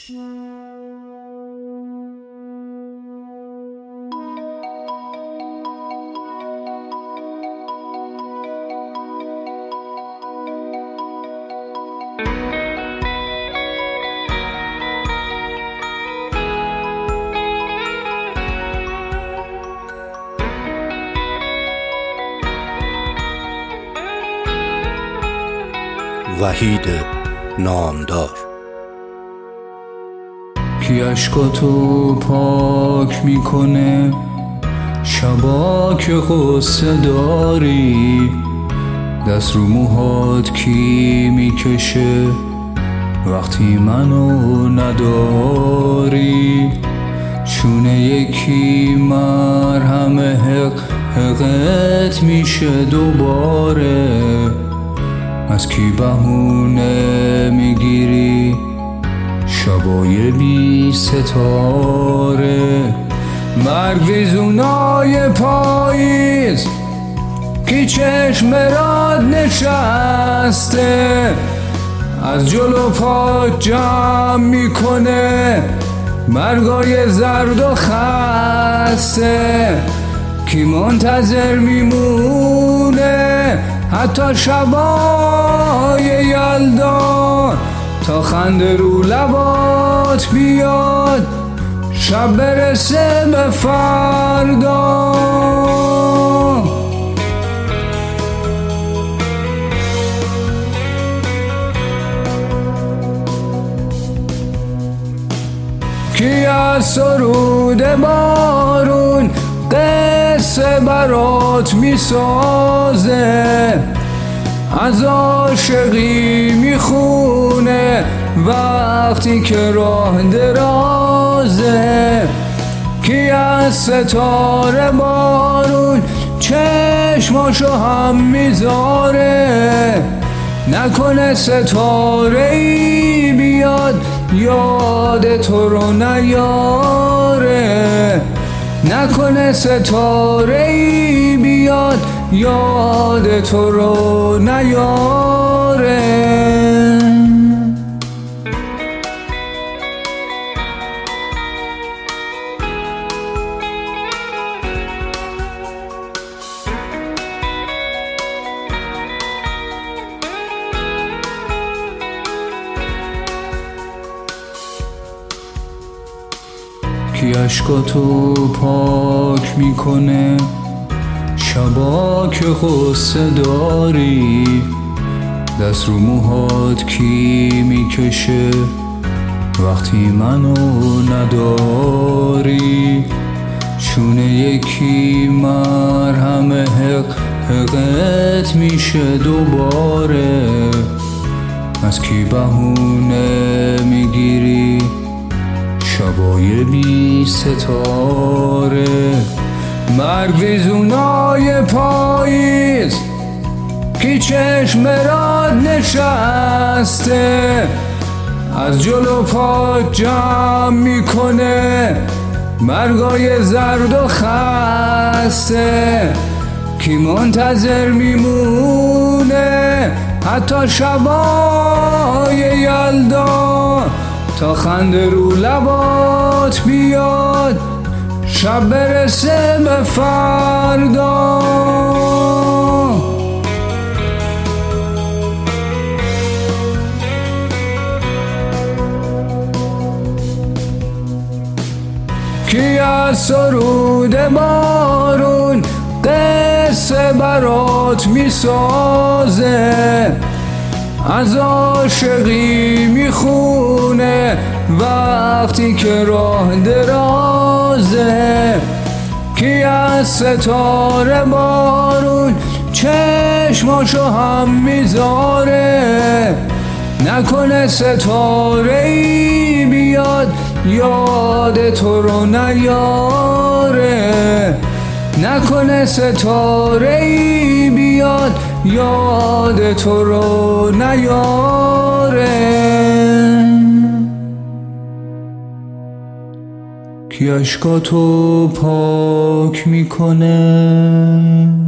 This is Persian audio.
وحید نامدار. کی اشکاتو پاک میکنه شبا که غصه داری؟ دست رو موهات کی میکشه وقتی منو نداری؟ چونه یکی مرهم حقت میشه دوباره؟ از کی بهونه میگیری شبای بی ستاره؟ مرگ ویزونای پاییز کی چشم راد نشسته از جلو پات جمع میکنه مرگای زرد و خسته؟ کی منتظر میمونه حتی شبای یلدا تا خنده رو لبات بیاد شب برسه به فردا؟ کی از سرود بارون قصه برات میسازه از عاشقی میخونه وقتی که راه درازه؟ کی از ستاره بارون چشماشو هم میذاره نکنه ستاره ای بیاد یاد تو رو نیاره؟ نکنه ستاره ای بیاد یاد تو رو نیاره؟ کی اشکاتو پاک میکنه شبا که غصه داری؟ دست رو موهات کی میکشه وقتی منو نداری؟ چونه یکی مرهم حقت میشه دوباره؟ از کی بهونه میگیری شبای بی ستاره؟ مرگ ویزونای پاییز کی چشم راد نشسته از جلو پات جمع میکنه مرگای زرد و خسته؟ کی منتظر میمونه حتی شبای یلدا تا خنده رو لبات بیاد شب برسه به فردا؟ کی از سرود بارون قصه برات میسازه از عاشقی میخونه وقتی که راه درازه؟ کی از ستاره بارون چشماشو هم میذاره نکنه ستاره ای بیاد یاد تو رو نیاره؟ نکنه ستاره ای بیاد یاد تو رو نیاره؟ کی اشکاتو پاک میکنه